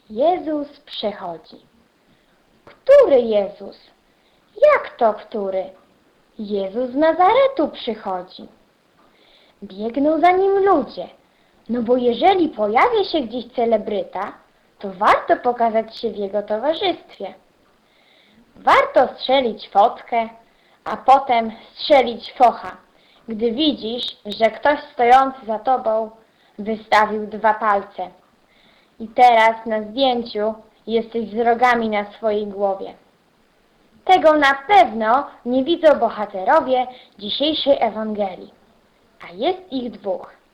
Jezus przychodzi. Który Jezus? Jak to który? Jezus z Nazaretu przychodzi. Biegną za nim ludzie, no bo jeżeli pojawia się gdzieś celebryta, to warto pokazać się w jego towarzystwie. Warto strzelić fotkę, a potem strzelić focha, gdy widzisz, że ktoś stojący za tobą wystawił 2 palce. I teraz na zdjęciu jesteś z rogami na swojej głowie. Tego na pewno nie widzą bohaterowie dzisiejszej Ewangelii, a jest ich 2.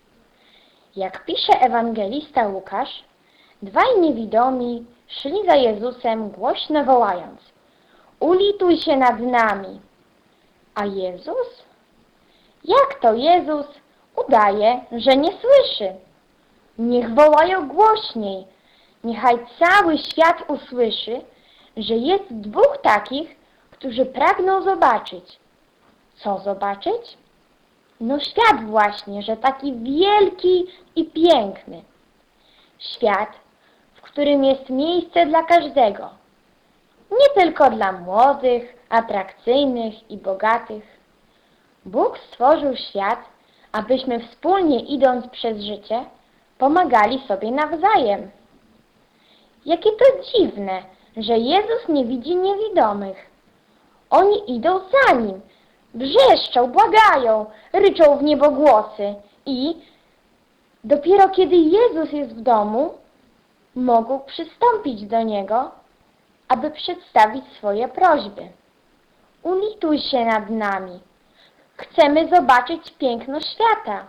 Jak pisze ewangelista Łukasz, 2 niewidomi szli za Jezusem głośno wołając: ulituj się nad nami. A Jezus? Jak to Jezus udaje, że nie słyszy? Niech wołają głośniej, niechaj cały świat usłyszy, że jest 2 takich, którzy pragną zobaczyć. Co zobaczyć? No świat właśnie, że taki wielki i piękny. Świat, w którym jest miejsce dla każdego. Nie tylko dla młodych, atrakcyjnych i bogatych. Bóg stworzył świat, abyśmy wspólnie idąc przez życie, pomagali sobie nawzajem. Jakie to dziwne, że Jezus nie widzi niewidomych. Oni idą za Nim, wrzeszczą, błagają, ryczą w niebogłosy i dopiero kiedy Jezus jest w domu, mogą przystąpić do Niego, aby przedstawić swoje prośby. Ulituj się nad nami. Chcemy zobaczyć piękno świata.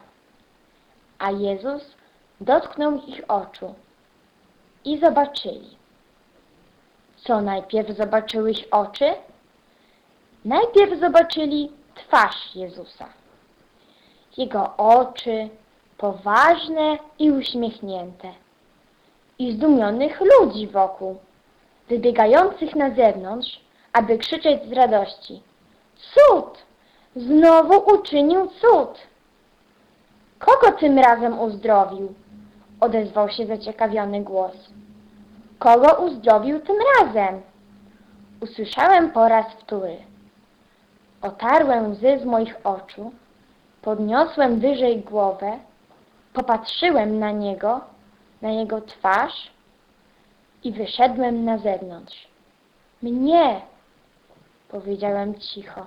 A Jezus dotknął ich oczu i zobaczyli. Co najpierw zobaczyły ich oczy? Najpierw zobaczyli twarz Jezusa. Jego oczy poważne i uśmiechnięte. I zdumionych ludzi wokół, wybiegających na zewnątrz, aby krzyczeć z radości: cud! Znowu uczynił cud! Kogo tym razem uzdrowił? Odezwał się zaciekawiony głos. Kogo uzdrowił tym razem? Usłyszałem po raz wtóry. Otarłem łzy z moich oczu, podniosłem wyżej głowę, popatrzyłem na Niego, na Jego twarz i wyszedłem na zewnątrz. Mnie! Powiedziałem cicho,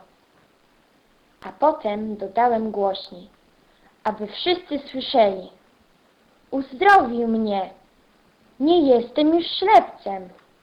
a potem dodałem głośniej, aby wszyscy słyszeli. Uzdrowił mnie! Nie jestem już ślepcem.